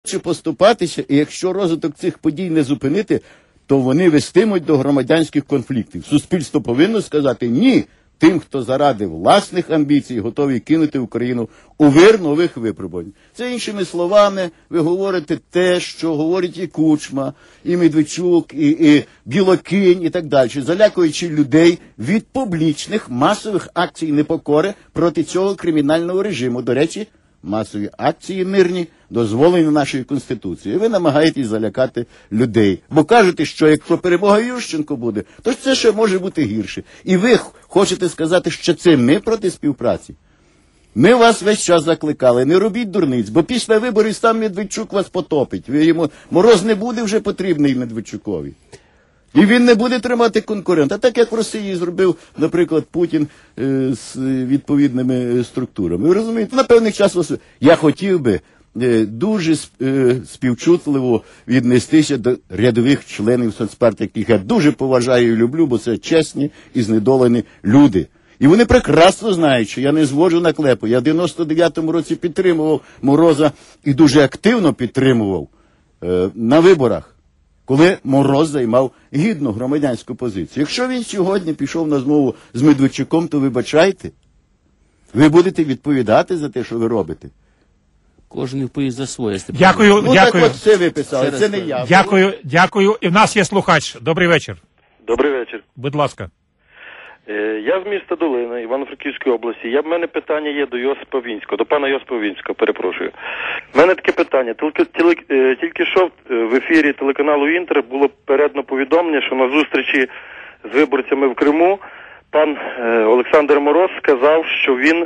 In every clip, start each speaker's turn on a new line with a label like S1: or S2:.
S1: Чи поступатися, і якщо розвиток цих подій не зупинити, то вони вестимуть до громадянських конфліктів. Суспільство повинно сказати «ні» тим, хто заради власних амбіцій готові кинути Україну у вир нових випробувань. Це іншими словами, ви говорите те, що говорить і Кучма, і Медведчук, і Білокінь, і так далі, залякуючи людей від публічних масових акцій непокори проти цього кримінального режиму. До речі, масові акції мирні дозволені нашою Конституцією. Ви намагаєтесь залякати людей. Бо кажете, що якщо перемога Ющенко буде, то це ще може бути гірше. І ви хочете сказати, що це ми проти співпраці? Ми вас весь час закликали, не робіть дурниць, бо після виборів сам Медведчук вас потопить. Ви йому Мороз не буде вже потрібний Медведчукові. І він не буде тримати конкурента. Так як в Росії зробив, наприклад, Путін з відповідними структурами. Ви розумієте, на певний час я хотів би дуже співчутливо віднестися до рядових членів соцпартії, яких я дуже поважаю і люблю, бо це чесні і знедолені люди. І вони прекрасно знають, що я не зводжу на клепу. Я в 99-му році підтримував Мороза і дуже активно підтримував на виборах, коли Мороз займав гідну громадянську позицію. Якщо він сьогодні пішов на змову з Медведчуком, то вибачайте, ви будете відповідати за те, що ви робите.
S2: Кожен відповість за своє.
S3: Дякую,
S1: ну,
S3: дякую.
S1: Так от це ви писали, це не я.
S3: Дякую. І в нас є слухач. Добрий вечір.
S4: Добрий вечір.
S3: Будь ласка.
S4: Я з міста Долина, Івано-Франківської області. В мене питання є до Йосипа Вінського, до пана Йосипа Вінського, перепрошую. В мене таке питання. Тільки що в ефірі телеканалу «Інтер» було передано повідомлення, що на зустрічі з виборцями в Криму пан Олександр Мороз сказав, що він,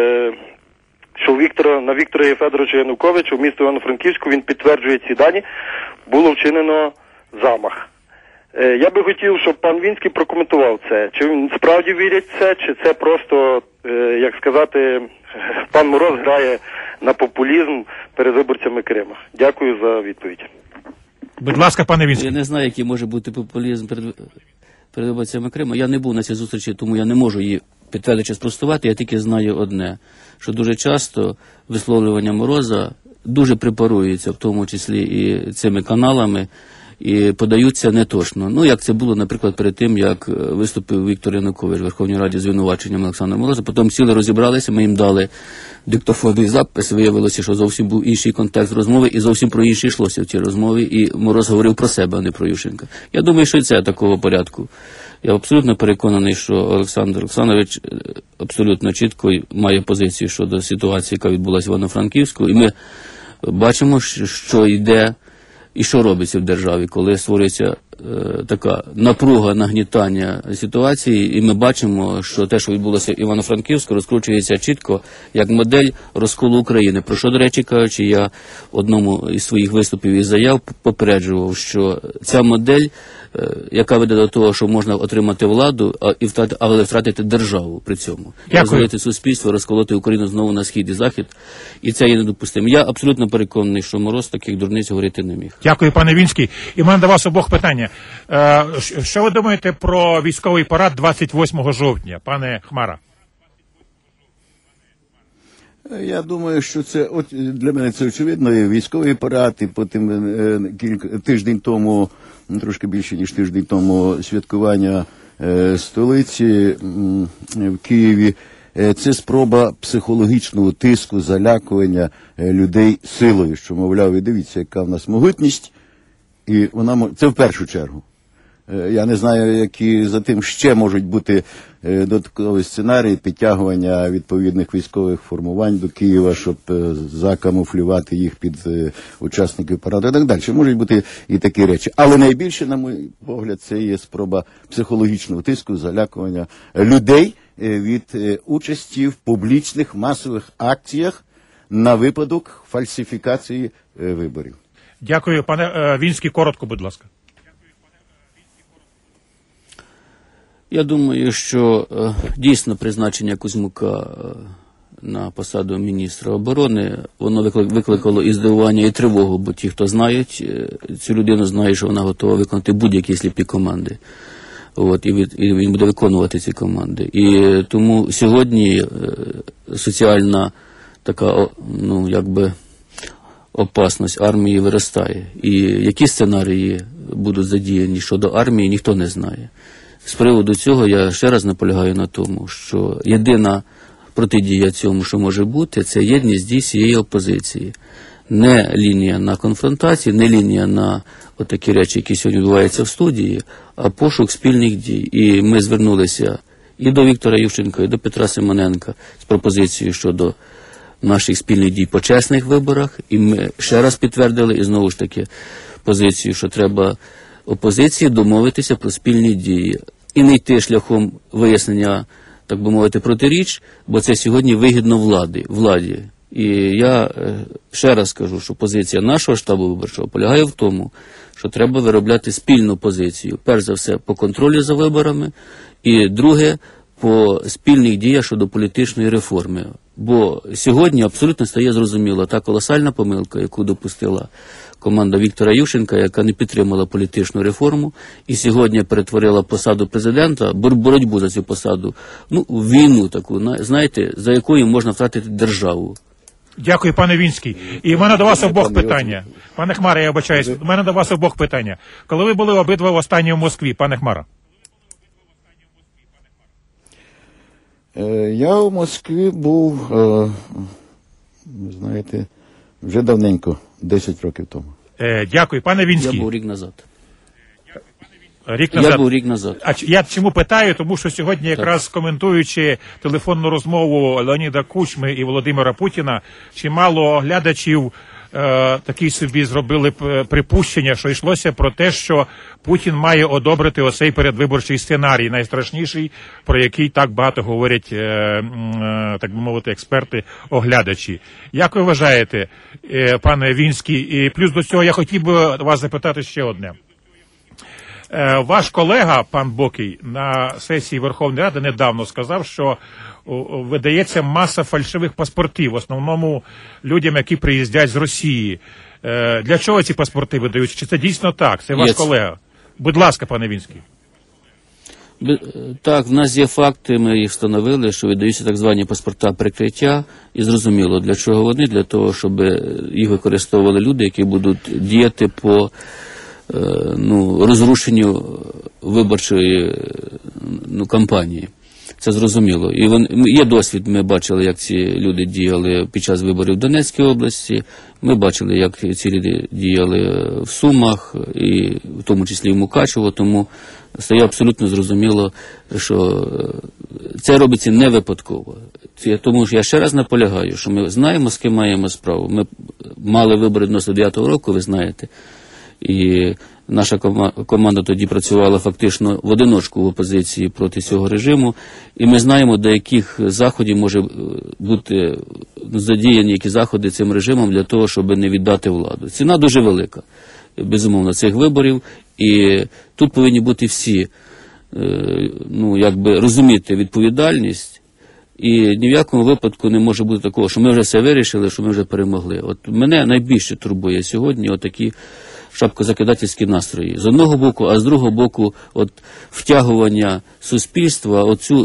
S4: на Віктора Федоровича Януковича в місті Івано-Франківську, він підтверджує ці дані, було вчинено замах. Я би хотів, щоб пан Вінський прокоментував це. Чи він справді вірять в це, чи це просто, як сказати, пан Мороз грає на популізм перед виборцями Криму. Дякую за відповідь.
S3: Будь ласка, пане Вінський.
S2: Я не знаю, який може бути популізм перед виборцями Криму. Я не був на цій зустрічі, тому я не можу її підтвердити чи спростувати. Я тільки знаю одне, що дуже часто висловлювання Мороза дуже препарується, в тому числі і цими каналами, і подаються неточно. Ну, як це було, наприклад, перед тим, як виступив Віктор Янукович в Верховній Раді з звинуваченням Олександра Мороза. Потім сіли, розібралися, ми їм дали диктофонний запис, виявилося, що зовсім був інший контекст розмови, і зовсім про інше йшлося в цій розмові, і Мороз говорив про себе, а не про Ющенка. Я думаю, що це такого порядку. Я абсолютно переконаний, що Олександр Олександрович абсолютно чітко має позицію щодо ситуації, яка відбулася в Івано-Франківську, і ми бачимо, що йде і що робиться в державі, коли створюється така напруга, нагнітання ситуації, і ми бачимо, що те, що відбулося в Івано-Франківську, розкручується чітко як модель розколу України. Про що, до речі, кажучи, я в одному із своїх виступів і заяв попереджував, що ця модель, яка веде до того, що можна отримати владу, але втратити державу при цьому. Розвалити суспільство, розколоти Україну знову на схід і захід, і це є недопустимо. Я абсолютно переконаний, що Мороз таких дурниць говорити не міг.
S3: Дякую, пане Вінський. І в мене до вас обох питання. Що ви думаєте про військовий парад 28 жовтня, пане Хмара?
S1: Я думаю, що це, для мене це очевидно, військовий парад, і потім тиждень тому, трошки більше ніж тиждень тому, святкування столиці в Києві. Це спроба психологічного тиску, залякування людей силою, що, мовляв, і дивіться, яка в нас могутність, і вона це в першу чергу. Я не знаю, які за тим ще можуть бути додаткові сценарії підтягування відповідних військових формувань до Києва, щоб закамуфлювати їх під учасників параду і так далі. Можуть бути і такі речі. Але найбільше, на мій погляд, це є спроба психологічного тиску, залякування людей від участі в публічних масових акціях на випадок фальсифікації виборів.
S3: Дякую. Пане Вінський, коротко, будь ласка.
S2: Я думаю, що дійсно призначення Кузьмука на посаду міністра оборони, воно викликало і здивування, і тривогу, бо ті, хто знають цю людину, знають, що вона готова виконати будь-які сліпі команди. І він буде виконувати ці команди. І тому сьогодні соціальна така, опасність армії виростає. І які сценарії будуть задіяні щодо армії, ніхто не знає. З приводу цього я ще раз наполягаю на тому, що єдина протидія цьому, що може бути, це єдність дій всієї опозиції. Не лінія на конфронтації, не лінія на такі речі, які сьогодні відбуваються в студії, а пошук спільних дій. І ми звернулися і до Віктора Ющенка, і до Петра Симоненка з пропозицією щодо наших спільних дій по чесних виборах. І ми ще раз підтвердили, і знову ж таки, позицію, що треба опозиції домовитися про спільні дії. І не йти шляхом вияснення, так би мовити, протиріч, бо це сьогодні вигідно владі. І я ще раз кажу, що позиція нашого штабу виборчого полягає в тому, що треба виробляти спільну позицію. Перш за все, по контролю за виборами, і друге, по спільних діях щодо політичної реформи. Бо сьогодні абсолютно стає зрозуміло та колосальна помилка, яку допустила команда Віктора Ющенка, яка не підтримала політичну реформу, і сьогодні перетворила посаду президента, боротьбу за цю посаду, в війну таку, знаєте, за якою можна втратити державу.
S3: Дякую, пане Вінський. І в мене до вас обох питання. Пане Хмара, я вибачаюсь, в мене до вас обох питання. Коли ви були обидва останні в Москві, пане Хмара?
S1: Я в Москві був, знаєте, вже давненько, 10 років тому.
S3: Дякую, пане Вінський.
S2: Я був рік назад.
S3: Рік назад.
S2: Я був рік назад.
S3: А я чому питаю? Тому що сьогодні, якраз коментуючи телефонну розмову Леоніда Кучми і Володимира Путіна, чимало глядачів такі собі зробили припущення, що йшлося про те, що Путін має одобрити оцей передвиборчий сценарій, найстрашніший, про який так багато говорять, так би мовити, експерти-оглядачі. Як ви вважаєте, пане Вінський? І плюс до цього я хотів би вас запитати ще одне. Ваш колега, пан Бокій, на сесії Верховної Ради недавно сказав, що видається маса фальшивих паспортів, в основному людям, які приїздять з Росії. Для чого ці паспорти видають? Чи це дійсно так? Це ваш колега. Будь ласка, пане Вінський.
S2: Так, в нас є факти, ми їх встановили, що видаються так звані паспорта прикриття, і зрозуміло, для чого вони, для того, щоб їх використовували люди, які будуть діяти по розрушенню виборчої кампанії. Це зрозуміло. І є досвід, ми бачили, як ці люди діяли під час виборів в Донецькій області, ми бачили, як ці люди діяли в Сумах, і в тому числі в Мукачево, тому стає абсолютно зрозуміло, що це робиться не випадково. Тому що я ще раз наполягаю, що ми знаємо, з ким маємо справу. Ми мали вибори 99-го року, ви знаєте, і наша команда тоді працювала фактично в одиночку в опозиції проти цього режиму, і ми знаємо, до яких заходів може бути задіяні які заходи цим режимом для того, щоб не віддати владу. Ціна дуже велика, безумовно, цих виборів, і тут повинні бути всі, розуміти відповідальність, і ні в якому випадку не може бути такого, що ми вже все вирішили, що ми вже перемогли. От мене найбільше турбує сьогодні отакі шапкозакидательські настрої. З одного боку, а з другого боку, втягування суспільства, оцю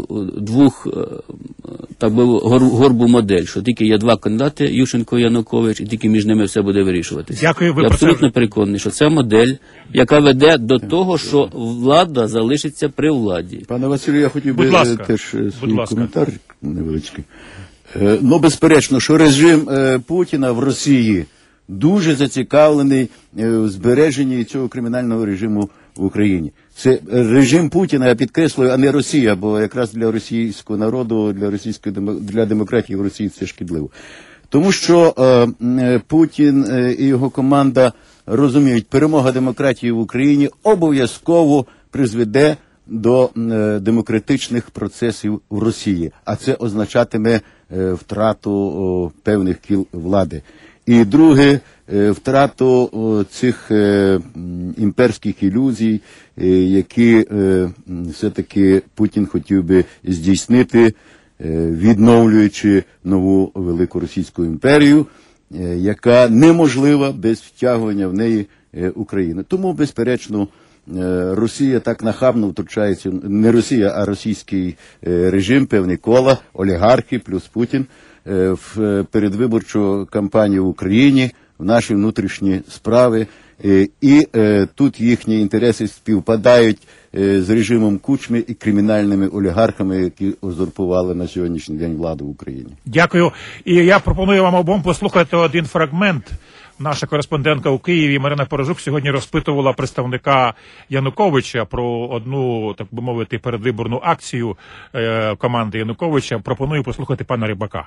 S2: горбу модель, що тільки є два кандидати, Ющенко і Янукович, і тільки між ними все буде вирішуватися.
S3: Дякую,
S2: я абсолютно переконаний, що це модель, яка веде до того, що влада залишиться при владі.
S1: Пане Василю, я хотів би теж свій коментар невеличкий. Безперечно, що режим Путіна в Росії дуже зацікавлений в збереженні цього кримінального режиму в Україні. Це режим Путіна, я підкреслюю, а не Росія, бо якраз для російського народу, для демократії в Росії це шкідливо. Тому що Путін і його команда розуміють, перемога демократії в Україні обов'язково призведе до демократичних процесів в Росії, а це означатиме втрату певних кіл влади. І друге, втрату цих імперських ілюзій, які все-таки Путін хотів би здійснити, відновлюючи нову велику Російську імперію, яка неможлива без втягування в неї України. Тому, безперечно, Росія так нахабно втручається, не Росія, а російський режим, певні кола, олігархи плюс Путін, в передвиборчу кампанію в Україні, в наші внутрішні справи, і тут їхні інтереси співпадають з режимом Кучми і кримінальними олігархами, які узурпували на сьогоднішній день владу в Україні.
S3: Дякую. І я пропоную вам обом послухати один фрагмент. Наша кореспондентка у Києві Марина Порожук сьогодні розпитувала представника Януковича про одну, так би мовити, передвиборну акцію команди Януковича. Пропоную послухати пана Рибака.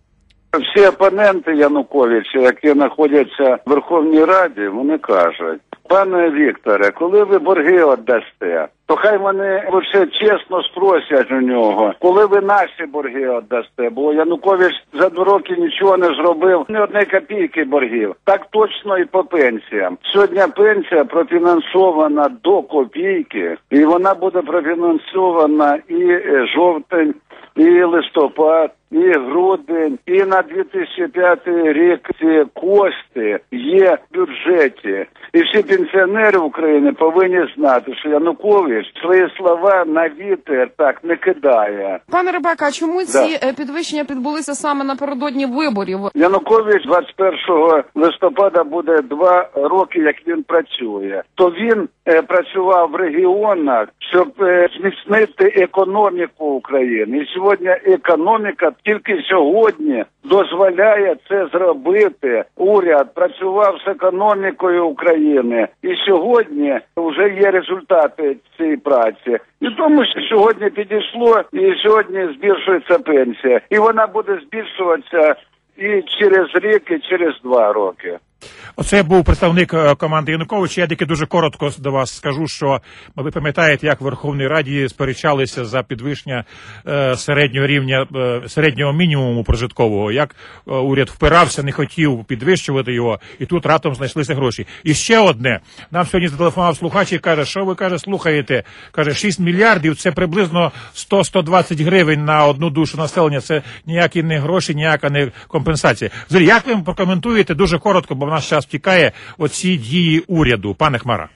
S5: Всі опоненти Януковича, які знаходяться в Верховній Раді, вони кажуть: пане Вікторе, коли ви борги віддасте, то хай вони лише чесно спросять у нього, коли ви наші борги віддасте, бо Янукович за 2 роки нічого не зробив, ні одної копійки боргів. Так точно і по пенсіям. Сьогодні пенсія профінансована до копійки, і вона буде профінансована і жовтень, і листопад, і грудень, і на 2005 рік ці кошти є в бюджеті. І всі пенсіонери України повинні знати, що Янукович свої слова на вітер так не кидає.
S6: Пане Рибака, а чому ці підвищення відбулися саме напередодні виборів?
S5: Янукович 21 листопада буде 2 роки, як він працює. То він працював в регіонах, щоб зміцнити економіку України. І сьогодні економіка тільки сьогодні дозволяє це зробити. Уряд працював з економікою України. І сьогодні вже є результати цієї праці. І тому що сьогодні підійшло, і сьогодні збільшується пенсія. І вона буде збільшуватися і через рік, і через 2 роки.
S3: Оце був представник команди Януковича. Я тільки дуже коротко до вас скажу, що ви пам'ятаєте, як в Верховній Раді сперечалися за підвищення середнього рівня, середнього мінімуму прожиткового, як уряд впирався, не хотів підвищувати його, і тут раптом знайшлися гроші. І ще одне. Нам сьогодні зателефонував слухач і каже, що ви, каже, слухаєте, каже, 6 мільярдів, це приблизно 100-120 гривень на одну душу населення, це ніякі не гроші, ніяка не компенсація. Взагалі, як ви прокоментуєте дуже коротко, бо в нас час втікає, оці дії уряду, пане Хмара?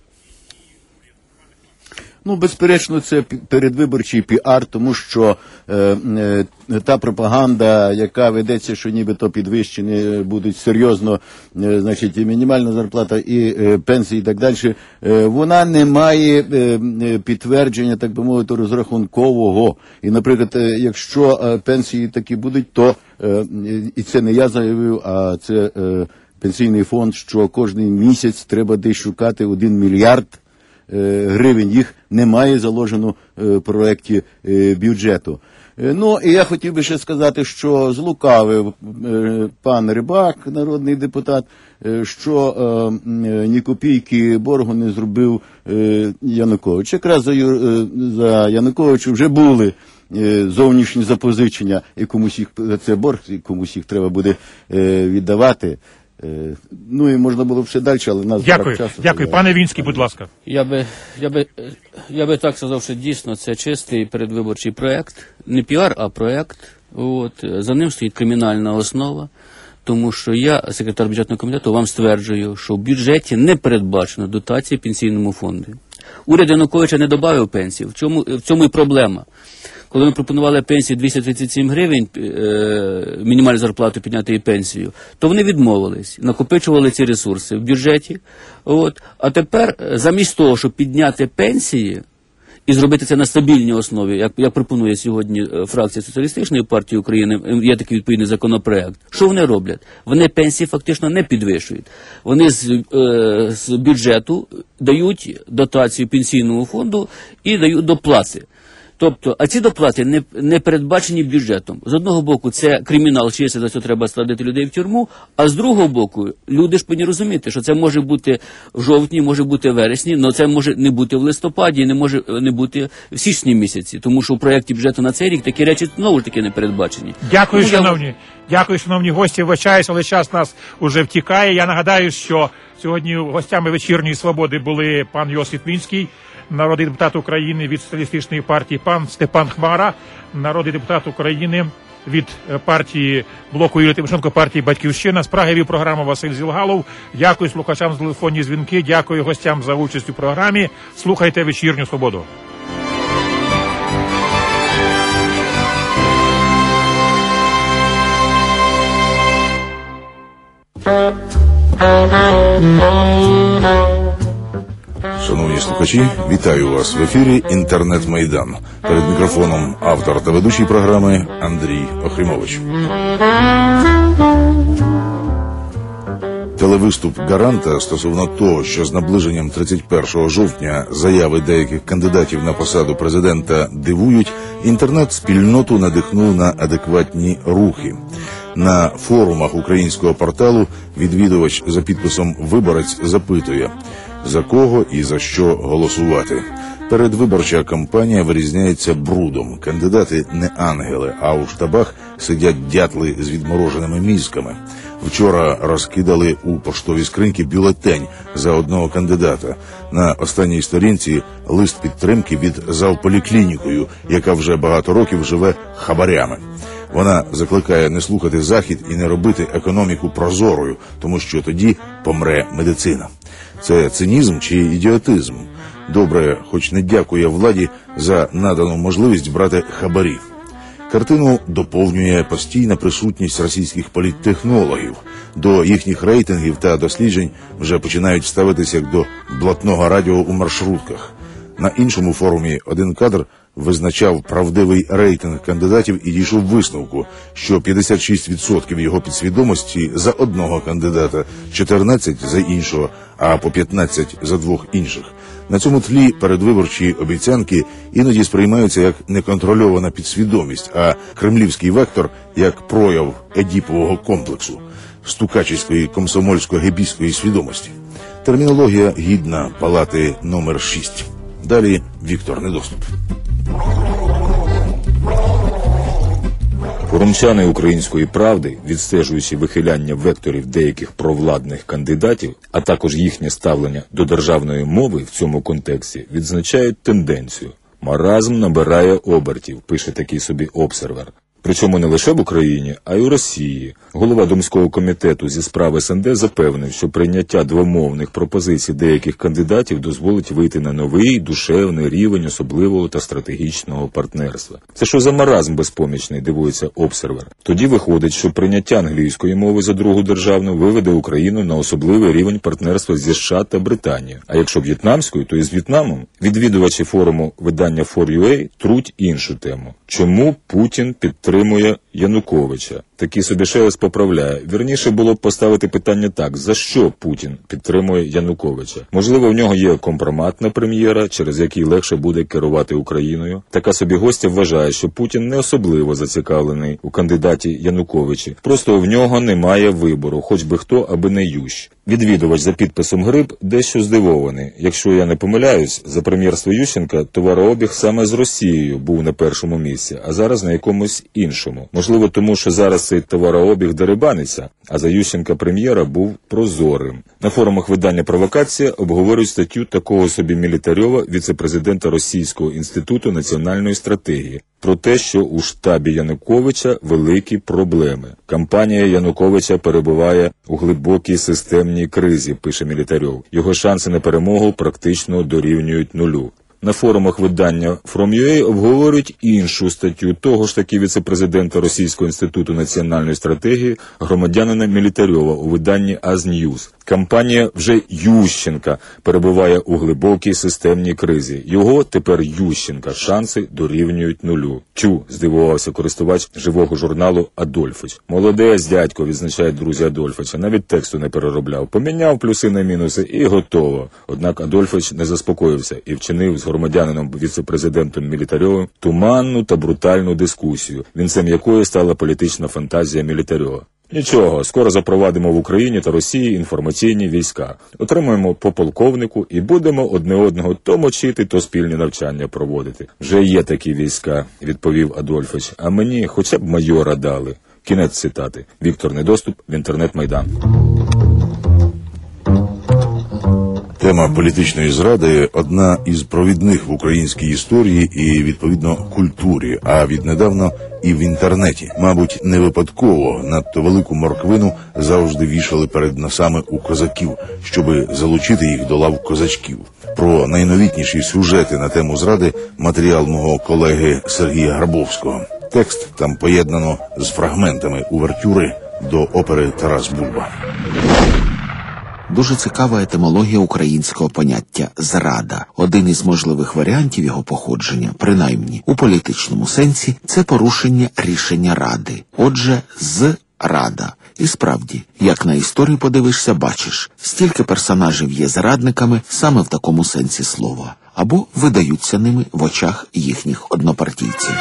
S1: Ну, безперечно, це передвиборчий піар, тому що та пропаганда, яка ведеться, що нібито підвищені будуть серйозно, значить, і мінімальна зарплата, і пенсії, і так далі, вона не має підтвердження, так би мовити, розрахункового. І, наприклад, якщо пенсії такі будуть, то, і це не я заявив, а це Пенсійний фонд, що кожний місяць треба десь шукати 1 мільярд гривень. Їх немає заложено в проєкті бюджету. Ну, і я хотів би ще сказати, що злукавив пан Рибак, народний депутат, що ні копійки боргу не зробив Янукович. Якраз за Януковича вже були зовнішні запозичення, і комусь їх, це борг, і комусь їх треба буде віддавати. Ну і можна було б ще далі, але нас
S3: дякую, часу. Дякую. Пане Вінський, будь ласка.
S2: Я би так сказав, що дійсно це чистий передвиборчий проект. Не піар, а проект. От. За ним стоїть кримінальна основа. Тому що я, секретар бюджетного комітету, вам стверджую, що в бюджеті не передбачено дотації пенсійному фонду. Уряд Януковича не додав пенсії. В цьому і проблема. Коли ми пропонували пенсію 237 гривень, мінімальну зарплату підняти і пенсію, то вони відмовились, накопичували ці ресурси в бюджеті. От. А тепер, замість того, щоб підняти пенсії і зробити це на стабільній основі, як пропонує сьогодні фракція Соціалістичної партії України, є такий відповідний законопроект, що вони роблять? Вони пенсії фактично не підвищують. Вони з бюджету дають дотацію пенсійному фонду і дають доплати. Тобто, а ці доплати не передбачені бюджетом. З одного боку, це кримінал, чисто за це треба садити людей в тюрму, а з другого боку, люди ж повинні розуміти, що це може бути в жовтні, може бути в вересні, але це може не бути в листопаді, не може не бути в січні місяці, тому що в проєкті бюджету на цей рік такі речі знову ж таки не передбачені.
S3: Дякую, шановні. Дякую, шановні гості. Вибачаюсь, але час нас уже втікає. Я нагадаю, що сьогодні гостями «Вечірньої свободи» були пан Йосип Мінський, народний депутат України від Соціалістичної партії, пан Степан Хмара, народний депутат України від партії блоку Юлії Тимошенко, партії «Батьківщина». З Праги вів програму Василь Зілгалов. Дякую слухачам за телефонні дзвінки, дякую гостям за участь у програмі. Слухайте «Вечірню свободу».
S7: Thank you. Шановні слухачі, вітаю вас в ефірі «Інтернет-майдан». Перед мікрофоном автор та ведучий програми Андрій Охримович. Телевиступ Гаранта стосовно того, що з наближенням 31 жовтня заяви деяких кандидатів на посаду президента дивують, інтернет-спільноту надихнув на адекватні рухи. На форумах українського порталу відвідувач за підписом «Виборець» запитує, за кого і за що голосувати. Передвиборча кампанія вирізняється брудом. Кандидати не ангели, а у штабах сидять дятли з відмороженими мізками. Вчора розкидали у поштові скриньки бюлетень за одного кандидата. На останній сторінці лист підтримки від завполіклінікою, яка вже багато років живе хабарями. Вона закликає не слухати Захід і не робити економіку прозорою, тому що тоді помре медицина. Це цинізм чи ідіотизм? Добре, хоч не дякує владі за надану можливість брати хабарі. Картину доповнює постійна присутність російських політтехнологів. До їхніх рейтингів та досліджень вже починають ставитися як до блатного радіо у маршрутках. На іншому форумі «Один кадр» визначав правдивий рейтинг кандидатів і дійшов висновку, що 56% його підсвідомості за одного кандидата, 14% за іншого, а по 15% за двох інших. На цьому тлі передвиборчі обіцянки іноді сприймаються як неконтрольована підсвідомість, а кремлівський вектор – як прояв едіпового комплексу, стукачівської комсомольсько-гебійської свідомості. Термінологія гідна палати номер 6. Далі Віктор Недоступ.
S8: Форумчани «Української правди», відстежуючи вихиляння векторів деяких провладних кандидатів, а також їхнє ставлення до державної мови в цьому контексті, відзначають тенденцію. Маразм набирає обертів, пише такий собі обсервер. Причому не лише в Україні, а й у Росії. Голова Думського комітету зі справ СНД запевнив, що прийняття двомовних пропозицій деяких кандидатів дозволить вийти на новий душевний рівень особливого та стратегічного партнерства. Це що за маразм безпомічний, дивується обсервер. Тоді виходить, що прийняття англійської мови за другу державну виведе Україну на особливий рівень партнерства зі США та Британією. А якщо в'єтнамською, то і з В'єтнамом. Відвідувачі форуму видання 4UA труть іншу тему. Чому Путін підтримує Януковича? Такий собі Шелест поправляє. Вірніше було б поставити питання так: за що Путін підтримує Януковича? Можливо, в нього є компромат на прем'єра, через який легше буде керувати Україною. Така собі гостя вважає, що Путін не особливо зацікавлений у кандидаті Януковичі. Просто в нього немає вибору, хоч би хто, аби не Ющ. Відвідувач за підписом Гриб дещо здивований. Якщо я не помиляюсь, за прем'єрство Ющенка товарообіг саме з Росією був на першому місці, а зараз на якомусь іншому. Можливо, тому що зараз цей товарообіг дерибаниться, а за Ющенка прем'єра був прозорим. На форумах видання «Провокація» обговорюють статтю такого собі Мілітарьова, віце-президента Російського інституту національної стратегії, про те, що у штабі Януковича великі проблеми. Кампанія Януковича перебуває у глибокій системній кризі, пише Мілітарьов. Його шанси на перемогу практично дорівнюють нулю. На форумах видання From.ua обговорюють іншу статтю того ж таки віце-президента Російського інституту національної стратегії громадянина Мілітарьова у виданні «Аз-Ньюз». Кампанія вже Ющенка перебуває у глибокій системній кризі. Його тепер Ющенка шанси дорівнюють нулю. Тю, здивувався користувач живого журналу Адольфич. Молодець, дядько, відзначають друзі Адольфича. Навіть тексту не переробляв. Поміняв плюси на мінуси і готово. Однак Адольфич не заспокоївся і вчинив з громадянином віце-президентом Мілітарьовим туманну та брутальну дискусію, вінцем якої стала політична фантазія Мілітарьова. Нічого, скоро запровадимо в Україні та Росії інформаційні війська. Отримаємо по полковнику і будемо одне одного то мочити, то спільні навчання проводити. Вже є такі війська, відповів Адольфич, а мені хоча б майора дали. Кінець цитати. Віктор Недоступ в інтернет-майдан.
S7: Тема політичної зради – одна із провідних в українській історії і, відповідно, культурі, а віднедавна і в інтернеті. Мабуть, не випадково надто велику морквину завжди вішали перед носами у козаків, щоби залучити їх до лав козачків. Про найновітніші сюжети на тему зради матеріал мого колеги Сергія Грабовського. Текст там поєднано з фрагментами увертюри до опери «Тарас Бульба».
S9: Дуже цікава етимологія українського поняття «зрада». Один із можливих варіантів його походження, принаймні у політичному сенсі, це порушення рішення Ради. Отже, «зрада». І справді, як на історію подивишся, бачиш, стільки персонажів є зрадниками саме в такому сенсі слова, або видаються ними в очах їхніх однопартійців.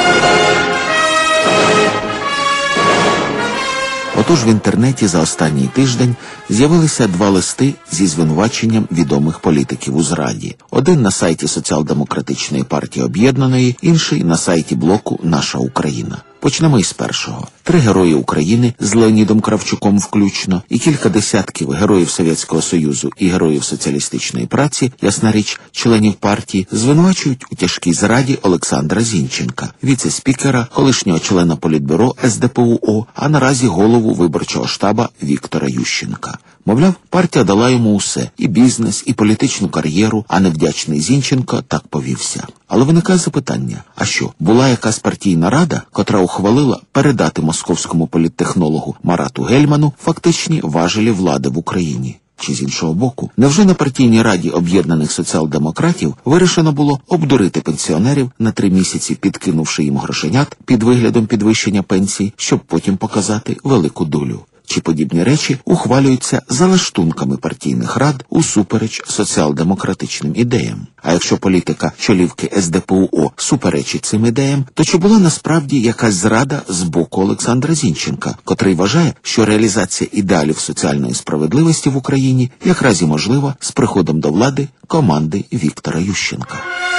S9: Отож в інтернеті за останній тиждень з'явилися 2 листи зі звинуваченням відомих політиків у зраді. Один на сайті Соціал-демократичної партії Об'єднаної, інший на сайті блоку «Наша Україна». Почнемо із першого. 3 герої України з Леонідом Кравчуком включно і кілька десятків героїв Совєтського Союзу і героїв соціалістичної праці, ясна річ, членів партії, звинувачують у тяжкій зраді Олександра Зінченка, віце-спікера, колишнього члена Політбюро СДПУ/ОО, а наразі голову виборчого штаба Віктора Ющенка. Мовляв, партія дала йому усе – і бізнес, і політичну кар'єру, а невдячний Зінченко так повівся. Але виникає запитання, а що, була якась партійна рада, котра ухвалила передати московському політтехнологу Марату Гельману фактичні важелі влади в Україні? Чи з іншого боку, невже на партійній раді об'єднаних соціал-демократів вирішено було обдурити пенсіонерів на 3 місяці, підкинувши їм грошенят під виглядом підвищення пенсій, щоб потім показати велику долю? Чи подібні речі ухвалюються за лаштунками партійних рад усупереч соціал-демократичним ідеям? А якщо політика чолівки СДПУ/ОО суперечить цим ідеям, то чи була насправді якась зрада з боку Олександра Зінченка, котрий вважає, що реалізація ідеалів соціальної справедливості в Україні якраз і можлива з приходом до влади команди Віктора Ющенка?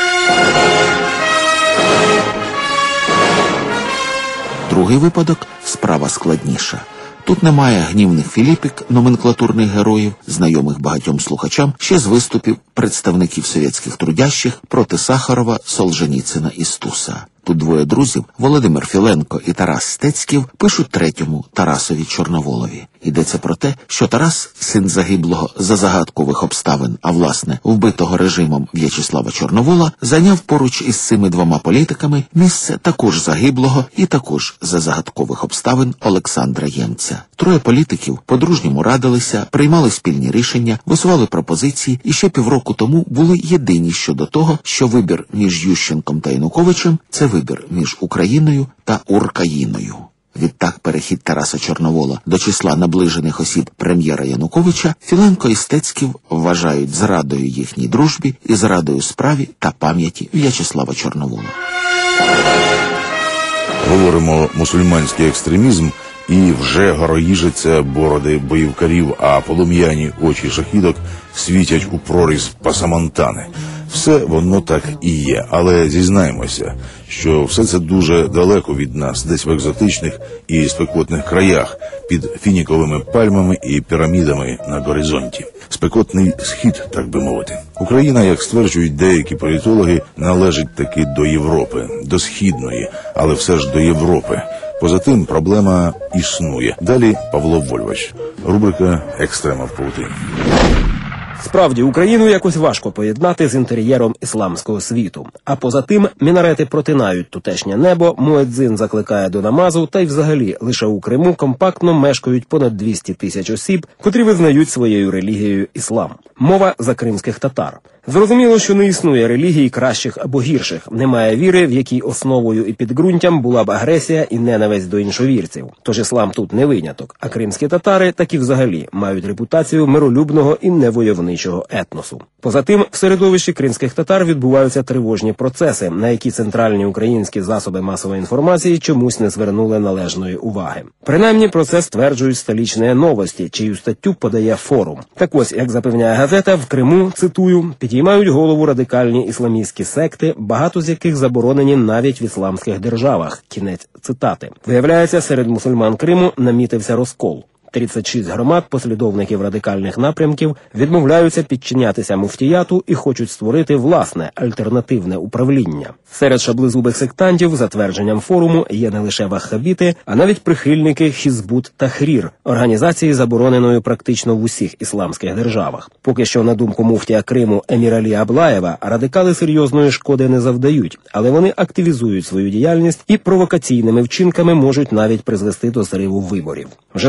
S9: Другий випадок – справа складніша. Тут немає гнівних філіпік, номенклатурних героїв, знайомих багатьом слухачам, ще з виступів представників совєтських трудящих проти Сахарова, Солженіцина і Стуса. Тут 2 друзів, Володимир Філенко і Тарас Стецьків, пишуть третьому, Тарасові Чорноволові. Йдеться про те, що Тарас, син загиблого за загадкових обставин, а власне вбитого режимом В'ячеслава Чорновола, зайняв поруч із цими 2 політиками місце також загиблого і також за загадкових обставин Олександра Ємця. 3 політиків по-дружньому радилися, приймали спільні рішення, висували пропозиції і ще півроку тому були єдині щодо того, що вибір між Ющенком та Януковичем – це вибір між Україною та Уркаїною. Відтак перехід Тараса Чорновола до числа наближених осіб прем'єра Януковича Філенко і Стецьків вважають зрадою їхній дружбі і зрадою справі та пам'яті В'ячеслава Чорновола.
S7: Говоримо мусульманський екстремізм, і вже гороїжаться бороди боївкарів, а полум'яні очі шахідок світять у проріз пасамонтани. Все воно так і є, але зізнаємося, що все це дуже далеко від нас, десь в екзотичних і спекотних краях, під фініковими пальмами і пірамідами на горизонті. Спекотний схід, так би мовити. Україна, як стверджують деякі політологи, належить таки до Європи, до Східної, але все ж до Європи. Поза тим, проблема існує. Далі Павло Вольвач. Рубрика «Екстрема в паутині».
S10: Справді, Україну якось важко поєднати з інтер'єром ісламського світу. А поза тим, мінарети протинають тутешнє небо, муедзин закликає до намазу, та й взагалі лише у Криму компактно мешкають понад 200 тисяч осіб, котрі визнають своєю релігією іслам. Мова за кримських татар. Зрозуміло, що не існує релігій кращих або гірших. Немає віри, в якій основою і підґрунтям була б агресія і ненависть до іншовірців. Тож іслам тут не виняток. А кримські татари такі взагалі мають репутацію миролюбного і невойовничого етносу. Поза тим, в середовищі кримських татар відбуваються тривожні процеси, на які центральні українські засоби масової інформації чомусь не звернули належної уваги. Принаймні про це стверджують столичні новості, чию статтю подає Форум. Так ось, як запевняє газета, в Криму, цитую, підіймають голову радикальні ісламістські секти, багато з яких заборонені навіть в ісламських державах. Кінець цитати. Виявляється, серед мусульман Криму намітився розкол. 36 громад послідовників радикальних напрямків відмовляються підчинятися муфтіяту і хочуть створити власне альтернативне управління. Серед шаблезубих сектантів, за твердженням Форуму, є не лише ваххабіти, а навіть прихильники Хізбут Тахрір, організації, забороненої практично в усіх ісламських державах. Поки що, на думку муфтія Криму Еміралі Аблаєва, радикали серйозної шкоди не завдають, але вони активізують свою діяльність і провокаційними вчинками можуть навіть призвести до зриву виборів. Вже зараз на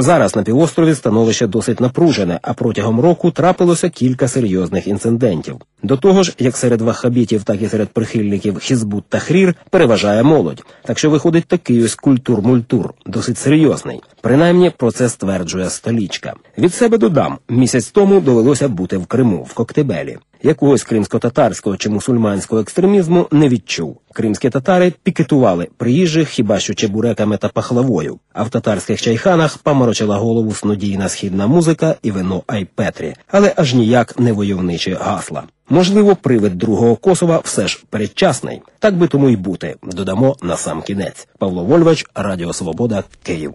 S10: півострові становище досить напружене, а протягом року трапилося кілька серйозних інцидентів. До того ж, як серед ваххабітів, так і серед прихильників Хізбут Тахрір переважає молодь. Так що виходить такий ось культур-мультур, досить серйозний. Принаймні, про це стверджує Столічка. Від себе додам, місяць тому довелося бути в Криму, в Коктебелі. Якогось кримсько-татарського чи мусульманського екстремізму не відчув. Кримські татари пікетували приїжджих хіба що чебуреками та пахлавою. А в татарських чайханах паморочила голову снодійна східна музика і вино Айпетрі. Але аж ніяк не войовничі гасла. Можливо, привид другого Косова все ж передчасний. Так би тому й бути, додамо на сам кінець. Павло Вольвач, Радіо Свобода, Київ.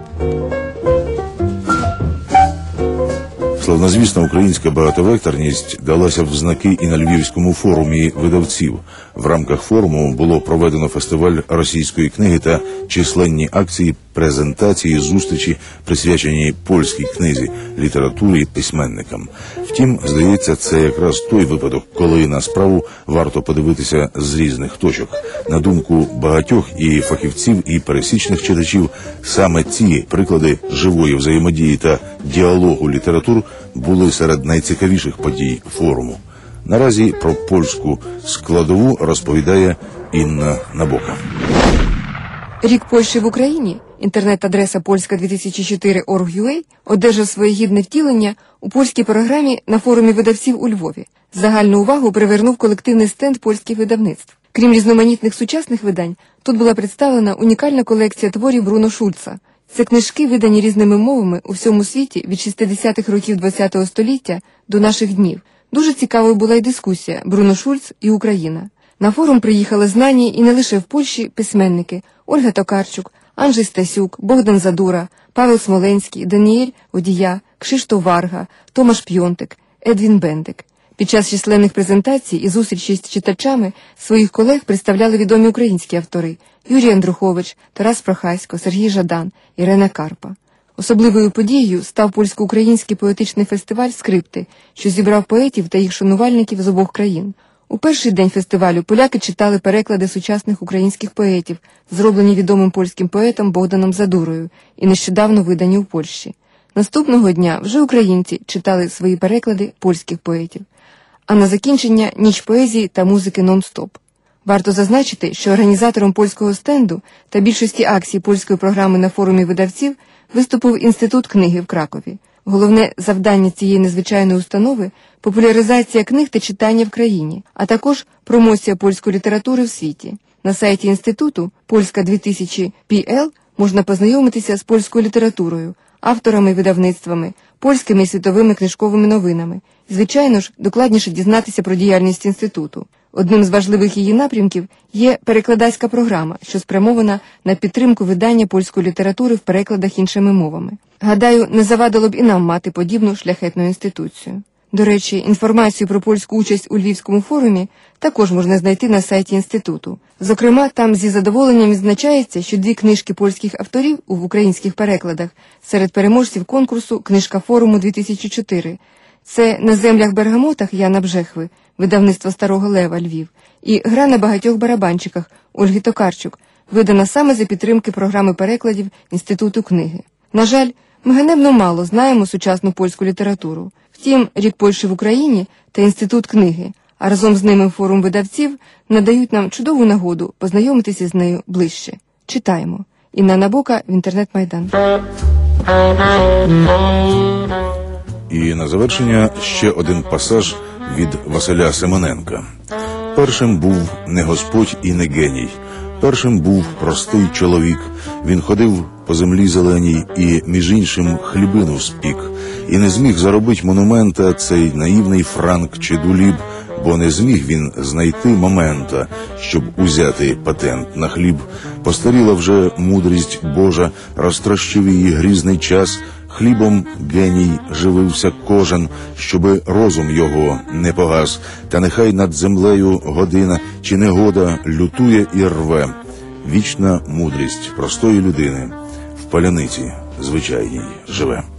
S7: Славнозвісна українська багатовекторність далася в знаки і на Львівському форумі видавців. В рамках форуму було проведено фестиваль російської книги та численні акції, презентації, зустрічі, присвячені польській книзі, літературі і письменникам. Втім, здається, це якраз той випадок, коли на справу варто подивитися з різних точок. На думку багатьох і фахівців, і пересічних читачів, саме ці приклади живої взаємодії та діалогу літератур були серед найцікавіших подій форуму. Наразі про польську складову розповідає Інна Набока.
S11: Рік Польщі в Україні, інтернет-адреса polska2004.org.ua, одержав своє гідне втілення у польській програмі на форумі видавців у Львові. Загальну увагу привернув колективний стенд польських видавництв. Крім різноманітних сучасних видань, тут була представлена унікальна колекція творів Бруно Шульца. Це книжки, видані різними мовами у всьому світі від 60-х років ХХ століття до наших днів. Дуже цікавою була й дискусія «Бруно Шульц і Україна». На форум приїхали знані і не лише в Польщі письменники Ольга Токарчук, Анджей Стасюк, Богдан Задура, Павел Смоленський, Даніель Одія, Кшиштоф Варга, Томаш Пйонтик, Едвін Бендик. Під час численних презентацій і зустрічей з читачами своїх колег представляли відомі українські автори Юрій Андрухович, Тарас Прохасько, Сергій Жадан, Ірена Карпа. Особливою подією став польсько-український поетичний фестиваль «Скрипти», що зібрав поетів та їх шанувальників з обох країн. У перший день фестивалю поляки читали переклади сучасних українських поетів, зроблені відомим польським поетом Богданом Задурою і нещодавно видані у Польщі. Наступного дня вже українці читали свої переклади польських поетів. А на закінчення ніч поезії та музики нон-стоп. Варто зазначити, що організатором польського стенду та більшості акцій польської програми на форумі видавців виступив Інститут книги в Кракові. Головне завдання цієї незвичайної установи – популяризація книг та читання в країні, а також промоція польської літератури в світі. На сайті інституту Polska2000.pl можна познайомитися з польською літературою, авторами і видавництвами, польськими і світовими книжковими новинами. Звичайно ж, докладніше дізнатися про діяльність інституту. Одним з важливих її напрямків є перекладацька програма, що спрямована на підтримку видання польської літератури в перекладах іншими мовами. Гадаю, не завадило б і нам мати подібну шляхетну інституцію. До речі, інформацію про польську участь у Львівському форумі також можна знайти на сайті інституту. Зокрема, там зі задоволенням відзначається, що 2 книжки польських авторів в українських перекладах серед переможців конкурсу «Книжка форуму 2004». Це «На землях Бергамотах» Яна Бжехви, видавництво Старого Лева, Львів, і «Гра на багатьох барабанчиках» Ольги Токарчук, видана саме за підтримки програми перекладів Інституту книги. На жаль, ми ганебно мало знаємо сучасну польську літературу. Втім, Рік Польщі в Україні та Інститут книги, а разом з ними форум видавців, надають нам чудову нагоду познайомитися з нею ближче. Читаємо. Інна Набока в інтернет-майдан.
S7: І на завершення ще один пасаж від Василя Симоненка. Першим був не Господь і не геній. Першим був простий чоловік. Він ходив по землі зеленій і, між іншим, хлібину спік. І не зміг заробить монумента цей наївний Франк чи Дуліб, бо не зміг він знайти момента, щоб узяти патент на хліб. Постаріла вже мудрість Божа, розтрощив її грізний час. Хлібом геній живився кожен, щоби розум його не погас. Та нехай над землею година чи негода лютує і рве. Вічна мудрість простої людини в паляниці звичайній живе.